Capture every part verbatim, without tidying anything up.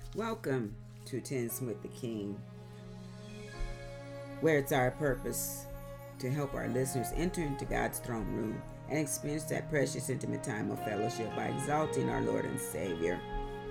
Welcome to Tens with the King, where it's our purpose to help our listeners enter into God's throne room and experience that precious intimate time of fellowship by exalting our Lord and Savior.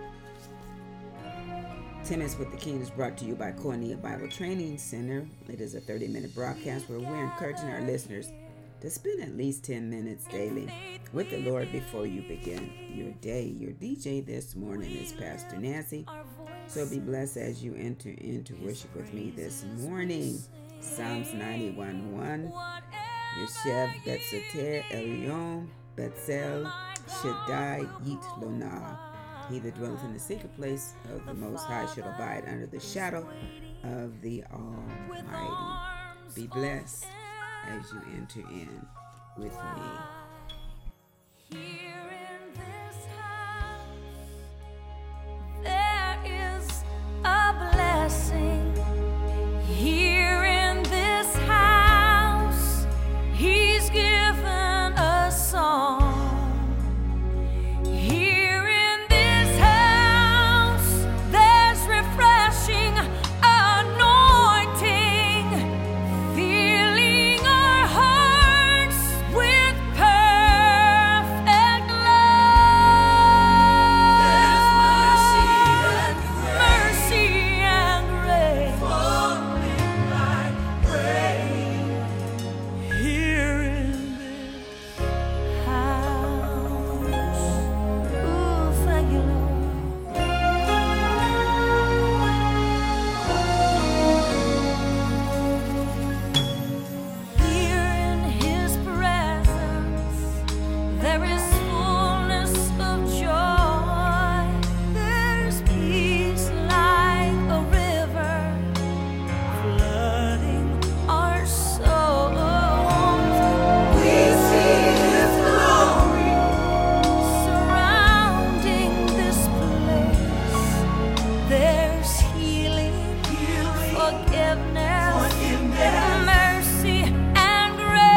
Tennis with the King is brought to you by Koinonia Bible Training Center. It is a thirty-minute broadcast where we're encouraging our listeners to spend at least ten minutes daily with the Lord before you begin your day. Your D J this morning is Pastor Nancy. So be blessed as you enter into worship with me this morning. Psalms ninety-one one. Yeshev Betzoter Elyon Betzel Shaddai Yit Lonah. He that dwelleth in the secret place of the Most High shall abide under the shadow of the Almighty. Be blessed as you enter in with me. Here in this house, there is a blessing. Here in this house, He's given a song. Here in this house, there's refreshing anointing, filling our hearts with perfect love. There's mercy and grace, falling like rain here in this house. Ooh, thank you, Lord. Here in His presence, there is fullness of joy. There's peace like a river, flooding our souls. We see His glory surrounding this place. There's healing, forgiveness, mercy, and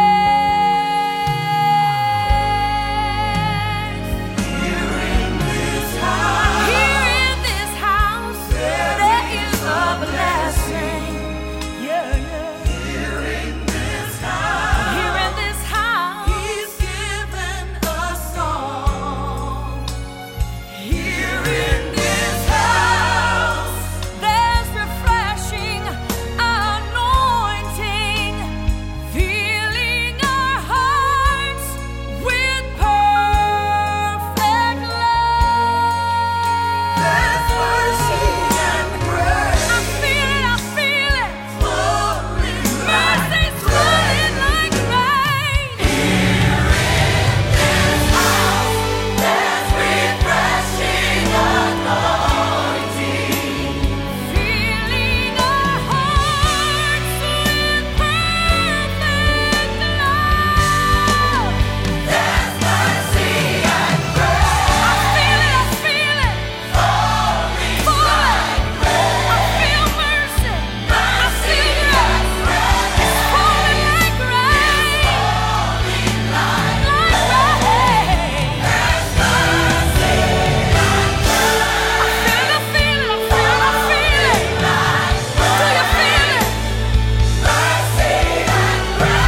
grace. Here in this house, here in this house, there is a blessing. Yeah, yeah. Here in this house, here in this house, He's given a song. Here in this house, there's refreshing anointing, filling our hearts with perfect love. There's mercy and grace. I feel it, I feel it. Mercy's flowing like rain. Here in this house, there's refreshing anointing, filling our hearts with perfect love. There's mercy and grace. I feel it, I feel it. Falling like rain. I feel mercy. I see grace. It's falling like rain. Like rain. There's mercy and grace. I feel it, I feel it, I feel it, I feel it. Do you feel it? Mercy and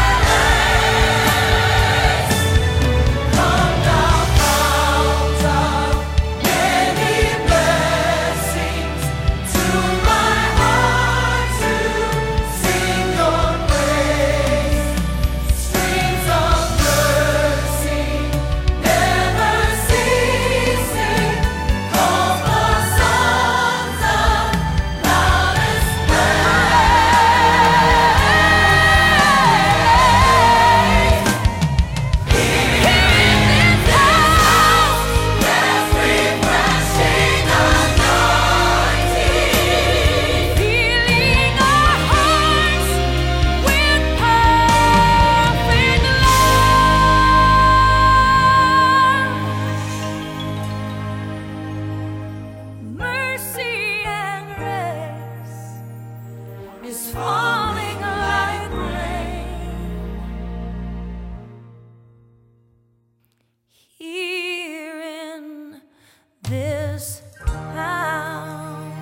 grace. Come down out of many blessings to my heart to sing your praise. Streams of mercy never ceasing, call for songs of loudest praise. Here in this house, there's refreshing anointing, filling our hearts with perfect love. Mercy and grace is falling like rain. Here in this house.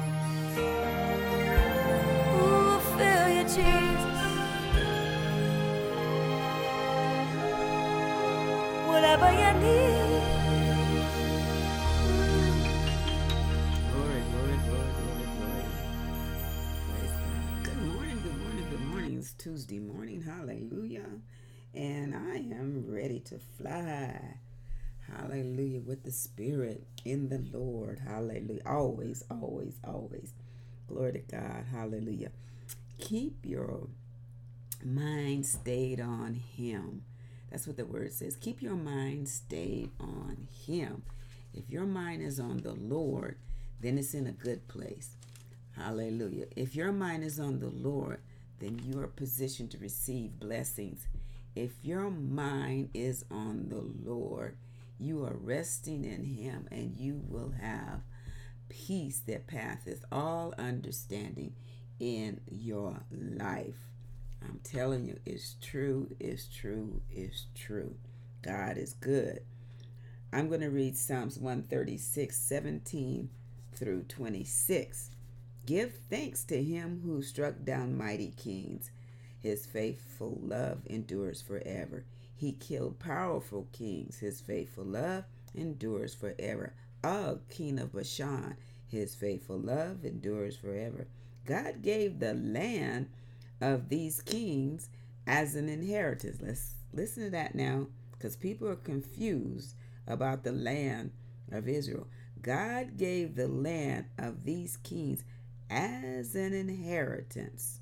Tuesday morning. Hallelujah. And I am ready to fly. Hallelujah. With the Spirit in the Lord. Hallelujah. Always, always, always. Glory to God. Hallelujah. Keep your mind stayed on Him. That's what the word says. Keep your mind stayed on Him. If your mind is on the Lord, then it's in a good place. Hallelujah. If your mind is on the Lord, then you are positioned to receive blessings. If your mind is on the Lord, you are resting in Him, and you will have peace that passeth all understanding in your life. I'm telling you, it's true, it's true, it's true. God is good. I'm going to read Psalms one thirty-six, seventeen through twenty-six. Give thanks to Him who struck down mighty kings. His faithful love endures forever. He killed powerful kings. His faithful love endures forever. Og, king of Bashan, His faithful love endures forever. God gave the land of these kings as an inheritance. Let's listen to that now, because people are confused about the land of Israel. God gave the land of these kings as an inheritance.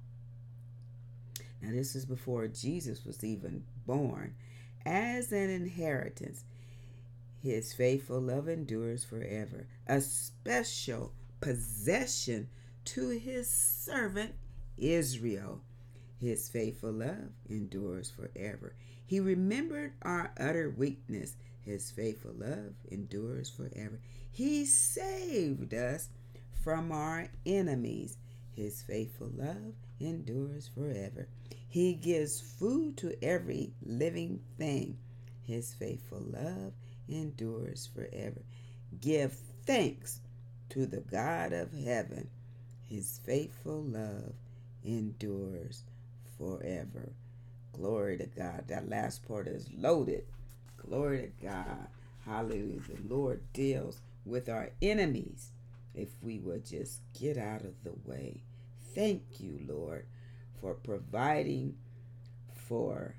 Now, this is before Jesus was even born. As an inheritance. His faithful love endures forever. A special possession to His servant Israel. His faithful love endures forever. He remembered our utter weakness. His faithful love endures forever. He saved us from our enemies. His faithful love endures forever. He gives food to every living thing. His faithful love endures forever. Give thanks to the God of heaven. His faithful love endures forever. Glory to God. That last part is loaded. Glory to God. Hallelujah. The Lord deals with our enemies if we would just get out of the way. Thank you, Lord, for providing for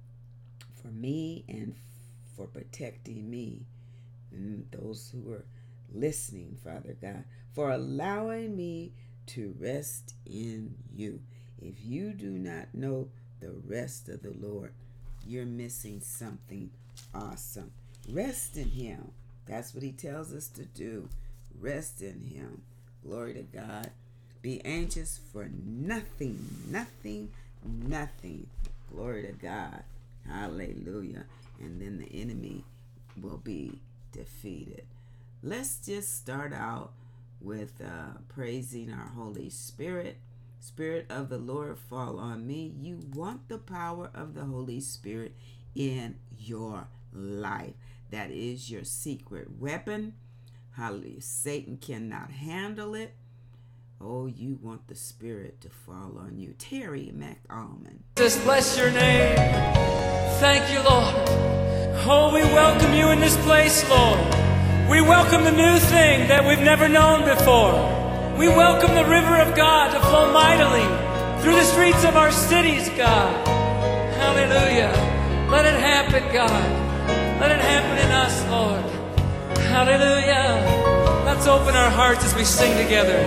for me and for protecting me and those who are listening, Father God, for allowing me to rest in you. If you do not know the rest of the Lord, you're missing something awesome. Rest in Him. That's what He tells us to do. Rest in Him. Glory to God. Be anxious for nothing, nothing, nothing. Glory to God. Hallelujah. And then the enemy will be defeated. Let's just start out with uh, praising our Holy Spirit. Spirit of the Lord, fall on me. You want the power of the Holy Spirit in your life. That is your secret weapon. Hallelujah. Satan cannot handle it. Oh, you want the Spirit to fall on you. Terry McAlmond. Jesus, bless your name. Thank you, Lord. Oh, we welcome you in this place, Lord. We welcome the new thing that we've never known before. We welcome the river of God to flow mightily through the streets of our cities, God. Hallelujah. Let it happen, God. Let it happen in us, Lord. Hallelujah. Let's open our hearts as we sing together.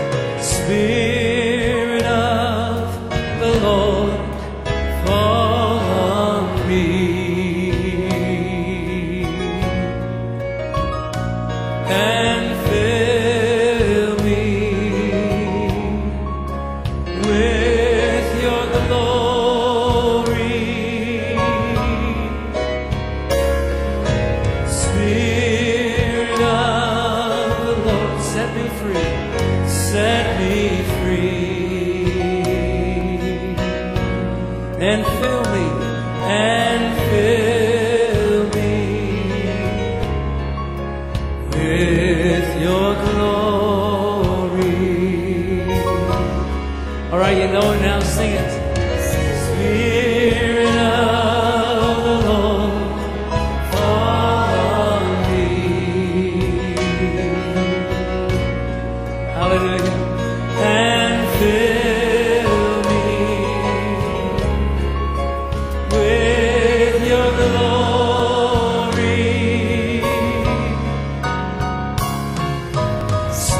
Spirit of the Lord, fall on me and fill me with your glory. Spirit of the Lord, set me free, set me free, and fill me, and fill me with your glory. All right, you know it now, sing it. Spirit of the Lord, fall on me. Hallelujah. And fill me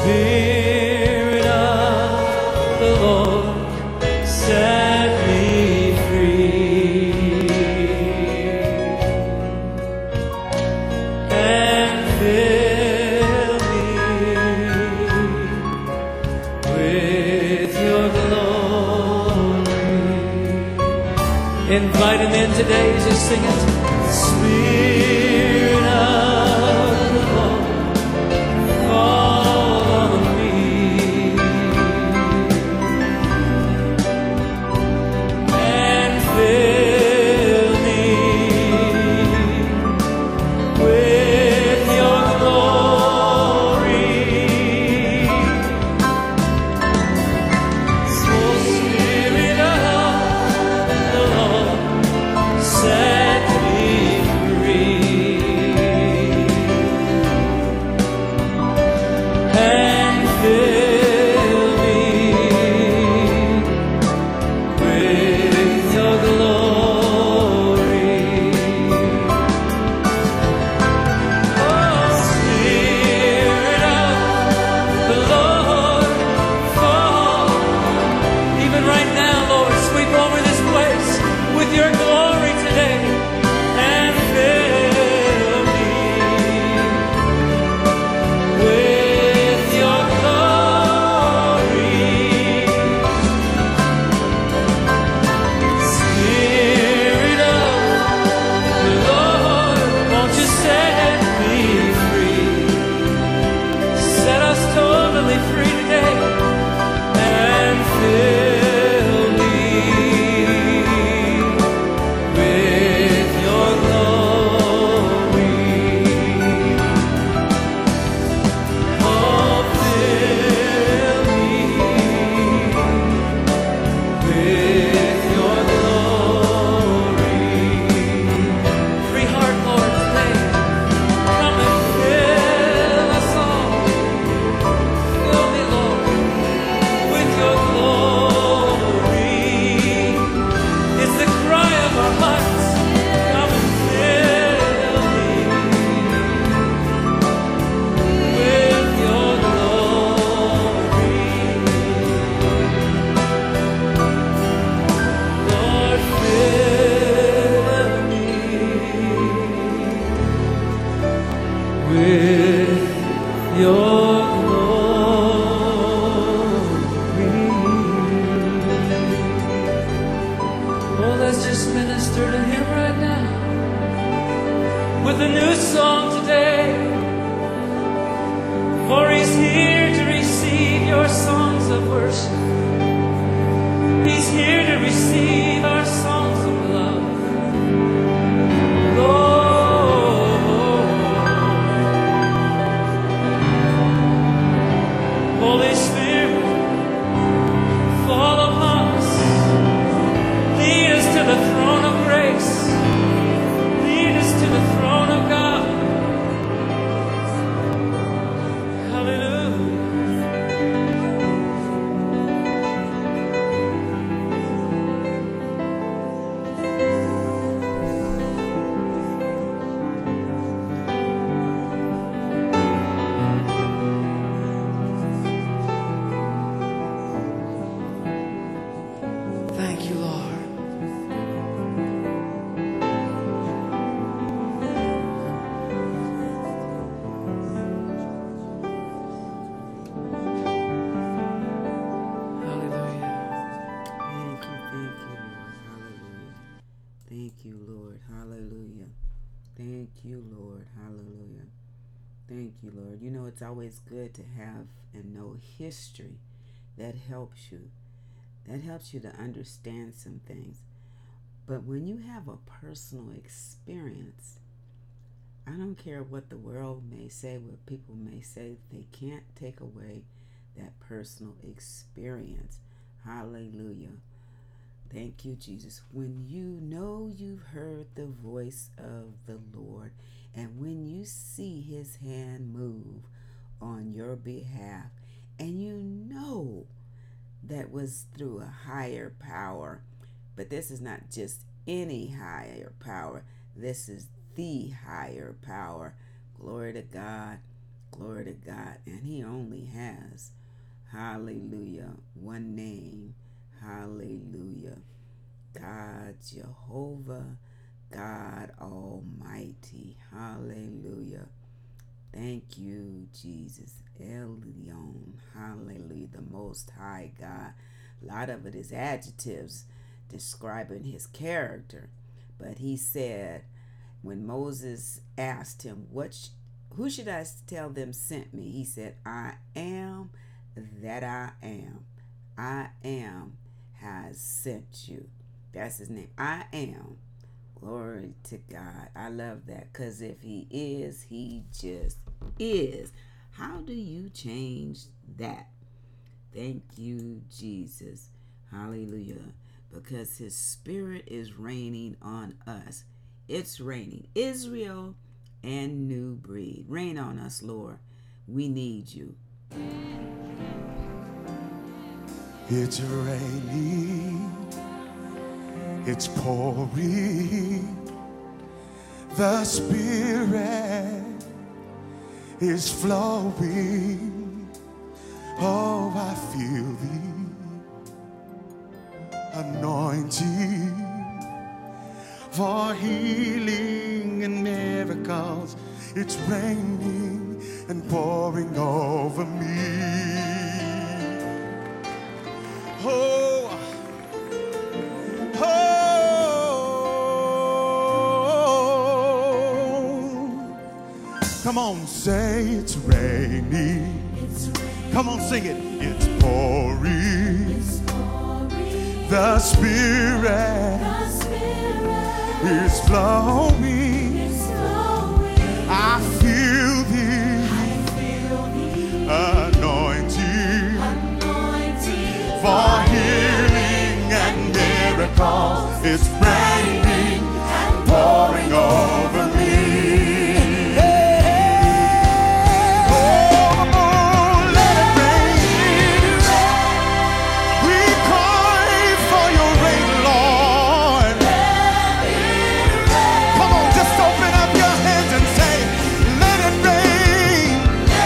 Spirit of the Lord, set me free and fill me with your glory. Invite him in today as you sing it. Spirit of the Lord, fall on me and fill me with your glory. So Spirit of the Lord, set me free and fill me with your glory. Oh, Spirit of the Lord, fall. Even right now, Lord, sweep over this place with your glory today and fill me with your glory. Spirit of the Lord, won't you set me free? Set us totally free today and fill me with your glory. Oh, fill me with your glory. Free heart, Lord, today. Come and fill us all. Fill me, Lord, with your glory. It's the cry of our hearts. Come and fill me with your glory. Lord, fill me with your glory. Oh, let's just minister to him right now with a new song today. For he's here to receive your songs of worship. He's here to receive our songs of love. Lord, Holy Spirit, fall upon us. Lead us to the throne of grace. Lead us to the throne of God. Hallelujah. Thank you, Lord. Thank you, Lord. Hallelujah. Thank you, Lord. Hallelujah. Thank you, Lord. You know, it's always good to have and know history that helps you. That helps you to understand some things. But when you have a personal experience, I don't care what the world may say, what people may say, they can't take away that personal experience. Hallelujah. Thank you, Jesus. When you know you've heard the voice of the Lord, and when you see his hand move on your behalf, and you know that was through a higher power, but this is not just any higher power. This is the higher power. Glory to God. Glory to God. And he only has, hallelujah, one name. Hallelujah. God Jehovah, God Almighty. Hallelujah. Thank you, Jesus. Elyon. Hallelujah. The Most High God. A lot of it is adjectives describing his character. But he said, when Moses asked him, "What? Sh- who should I tell them sent me?" He said, "I am that I am. I am has sent you." That's his name. I am. Glory to God. I love that, because if he is, he just is. How do you change that? Thank you, Jesus. Hallelujah. Because his spirit is raining on us. It's raining. Israel and New Breed. Rain on us, Lord. We need you. It's raining, it's pouring, the Spirit is flowing. Oh, I feel the anointing for healing and miracles. It's raining and pouring over me. Oh, oh, come on, say it's raining. It's raining. Come on, sing it. It's pouring. It's pouring. The Spirit, The Spirit is flowing. is flowing. I feel the I feel the anointing anointing for healing and miracles. It's raining and pouring over me. Oh, let it rain. We cry for your rain, Lord. Come on, just open up your hands and say, let it rain.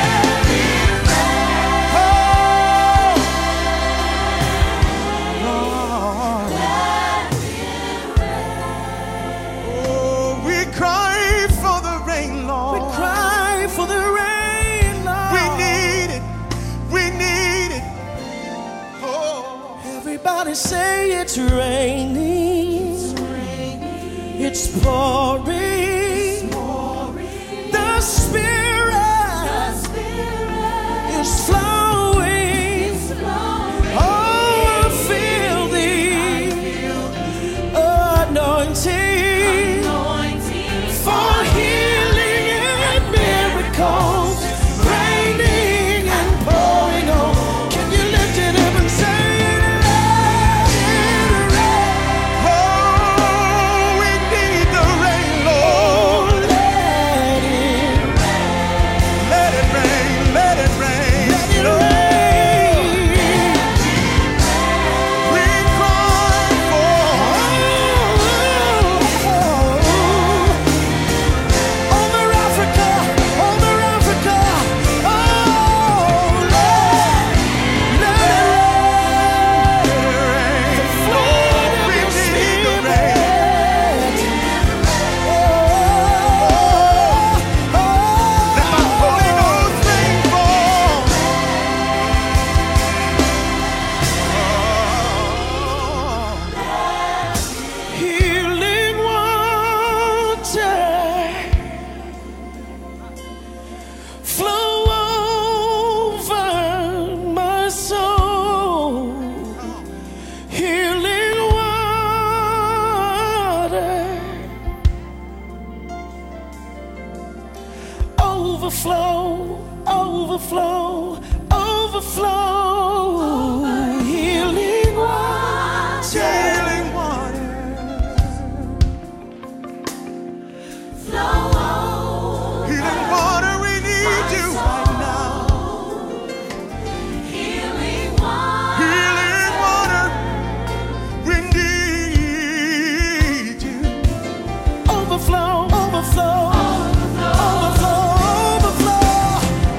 Oh, we cry for the rain, Lord. Cry for the rain, Lord. We need it. We need it. Oh, Everybody say it's raining. It's pouring. The Spirit is flowing. Oh, I feel the anointing for healing and miracles, raining and pouring on. Can you lift it up and say it? oh, we need the rain, Lord. Let it Let it rain. Let it rain. Let it rain. We cry for. Over Africa, over Africa, oh Lord, let it rain. The flood of your Spirit. Oh, oh, Let my Holy Ghost rain fall. healing water flow over my soul. Healing water overflow, overflow, overflow. Healing water. Healing water. Healing water, we need you right now. Healing water, we need you. Overflow, overflow, overflow, overflow.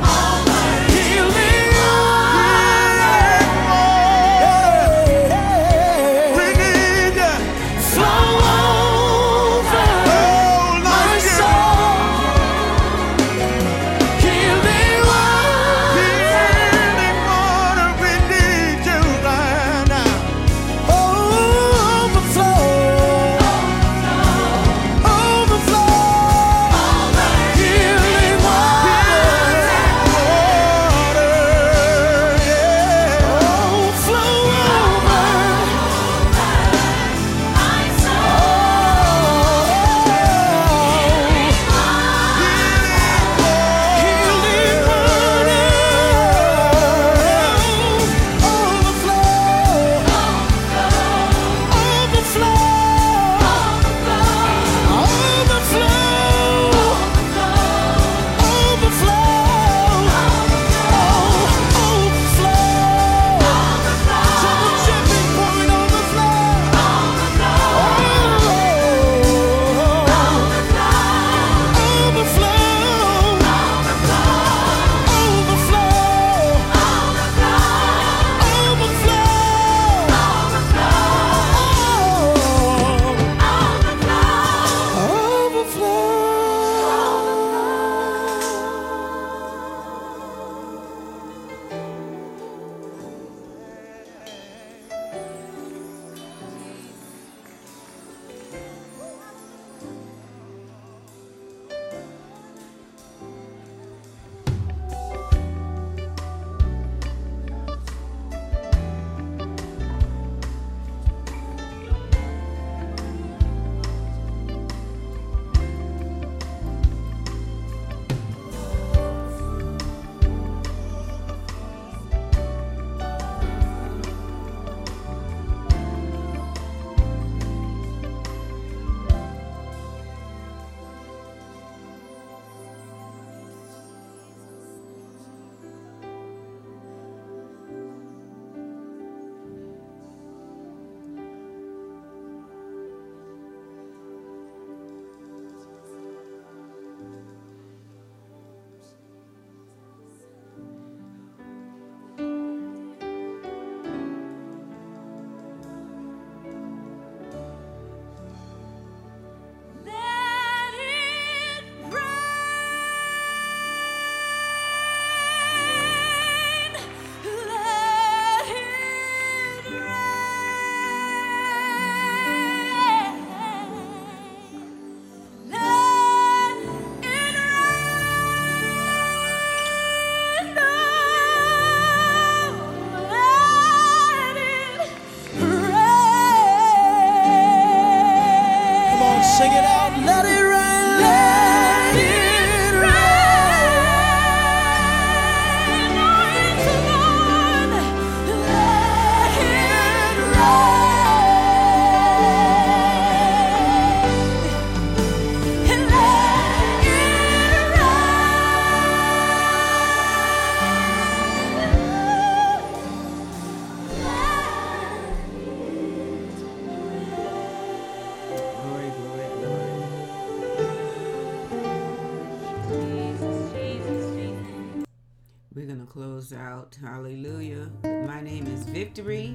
We're going to close out. Hallelujah. My name is Victory.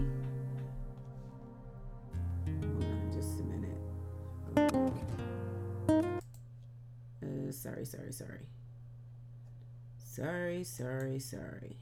Hold on just a minute. Uh, sorry, sorry, sorry. Sorry, sorry, sorry.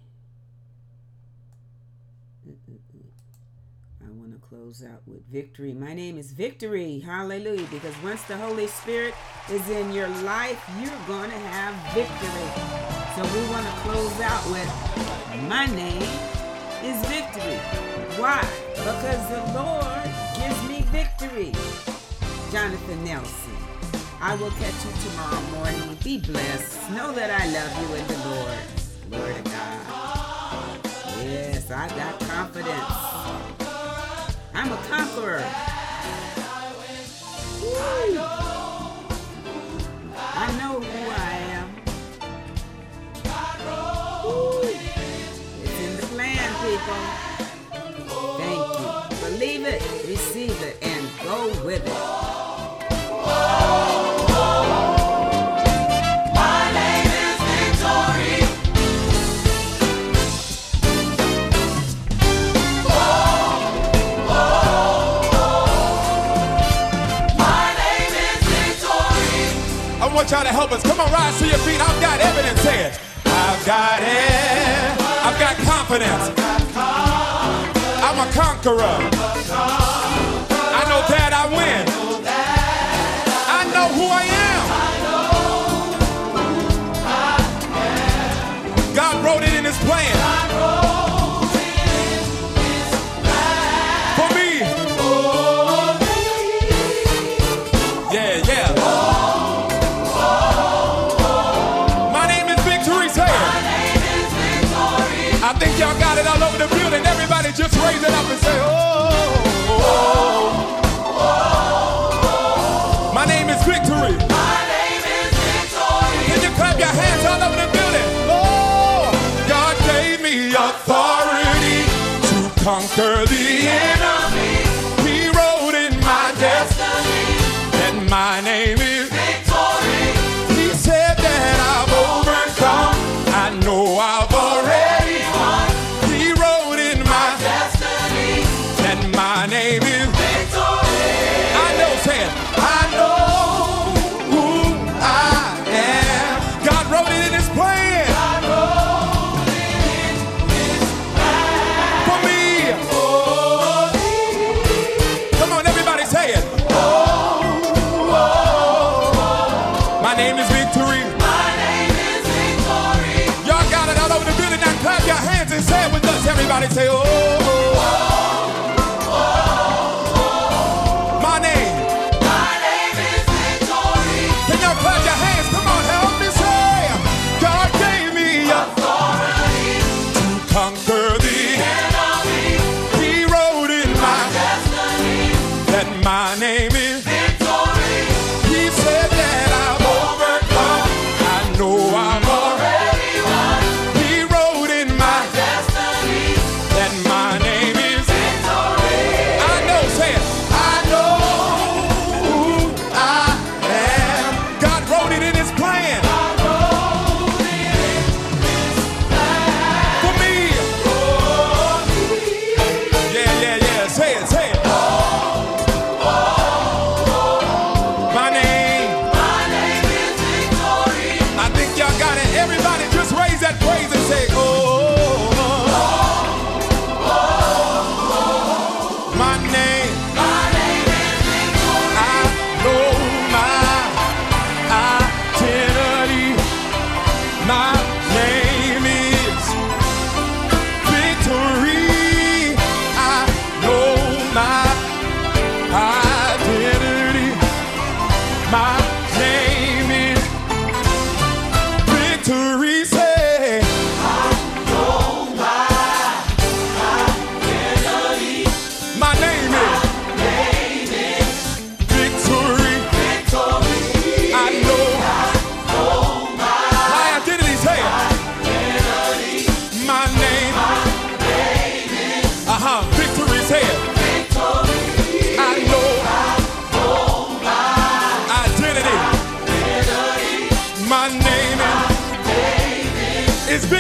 Mm-mm-mm. I want to close out with victory. My name is Victory. Hallelujah. Because once the Holy Spirit is in your life, you're going to have victory. So we want to close out with my name is Victory. Why? Because the Lord gives me victory. Jonathan Nelson. I will catch you tomorrow morning. Be blessed. Know that I love you in the Lord. Glory to God. Yes, I got confidence. I'm a conqueror. Woo. I know who I am. Woo. It's in the plan, people. Thank you. Believe it, receive it, and go with it. I want y'all to help us. Come on, rise to your feet. I've got evidence here. I've got it. I've got confidence. I'm a conqueror. I know that I win. I know who I am. God wrote it in His plan. For me. Yeah, yeah. I think y'all got it all over the building. Everybody just raise it up and say, oh, oh, oh. My name is Victory. My name is Victory. Can you clap your hands all over the building? Oh, God gave me authority to conquer the enemy. He wrote in my destiny that my name is Victory. He said that I've overcome. I know I've already. My name is Victory. I know, say it. I know who I am. God wrote it in His plan. God wrote it in His plan. For me. Oh, come on, everybody say it. Oh, oh, my name is Victory. My name is Victory. Y'all got it all over the building. Now clap your hands and say it with us. Everybody say, oh, oh. Conquer the enemy. He wrote in my destiny that my name is Victory. He said that I've overcome. I know I'm already won. He wrote in my destiny that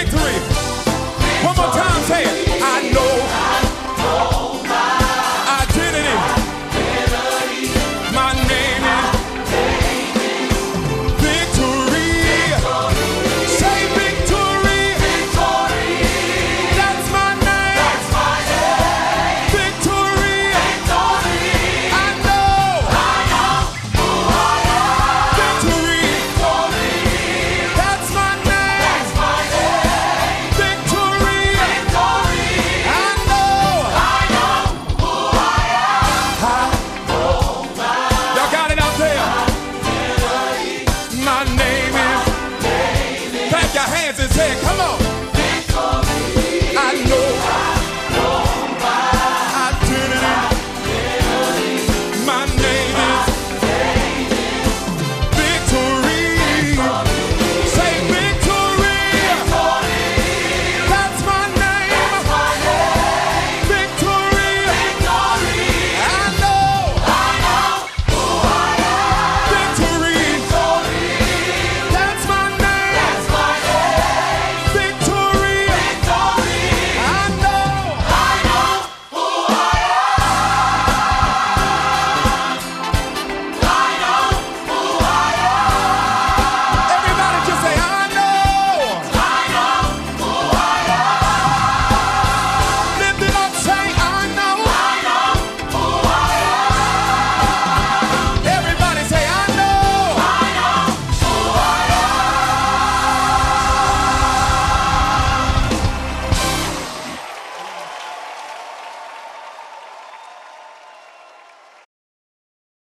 victory. One more time, say it.